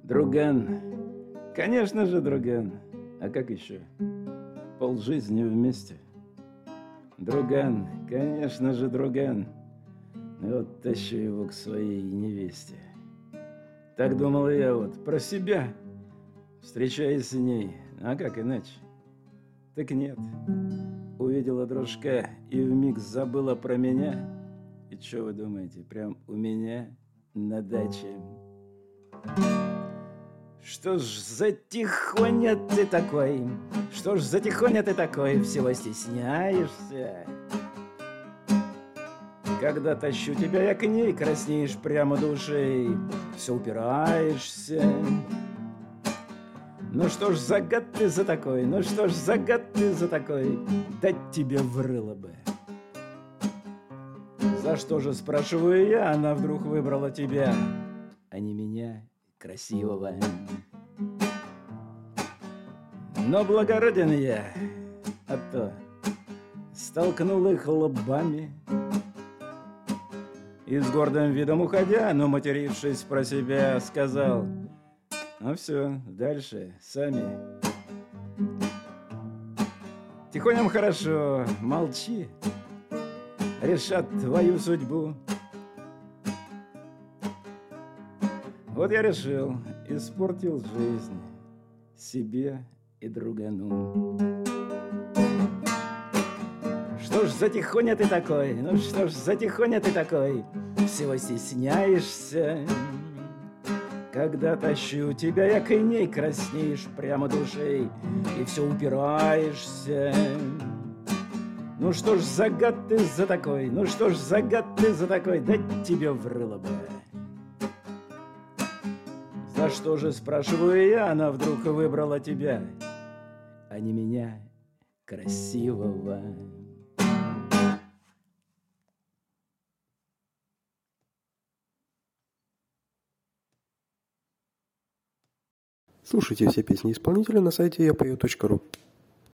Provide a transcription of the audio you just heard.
Друган. Конечно же, друган. А как еще? Полжизни вместе. Друган. Конечно же, друган. Вот тащу его к своей невесте. Так думал я вот про себя, встречаясь с ней. А как иначе? Так нет. Увидела дружка и вмиг забыла про меня. И что вы думаете, прям у меня на даче? Что ж за тихоня ты такой? Что ж за тихоня ты такой? Всего стесняешься? Когда тащу тебя я к ней, краснеешь прямо душей, все упираешься. Ну что ж за гад ты за такой? Ну что ж за гад ты за такой? Дать тебе в рыло бы. За что же, спрашиваю я, она вдруг выбрала тебя, а не меня, красивого. Но благороден я, а то столкнул их лбами. И с гордым видом уходя, но матерившись про себя, сказал: ну все, дальше сами. Тихоням хорошо, молчи, решат твою судьбу. Вот я решил, испортил жизнь себе и другану. Что ж за тихоня ты такой? Ну что ж за тихоня ты такой? Всего стесняешься. Когда тащу тебя, я к ней, краснеешь прямо душей и все упираешься. Ну что ж за гад ты за такой? Ну что ж за гад ты за такой? Дать тебе в рыло бы. За что же, спрашиваю я, она вдруг выбрала тебя, а не меня, красивого. Слушайте все песни исполнителя на сайте yapeo.ru.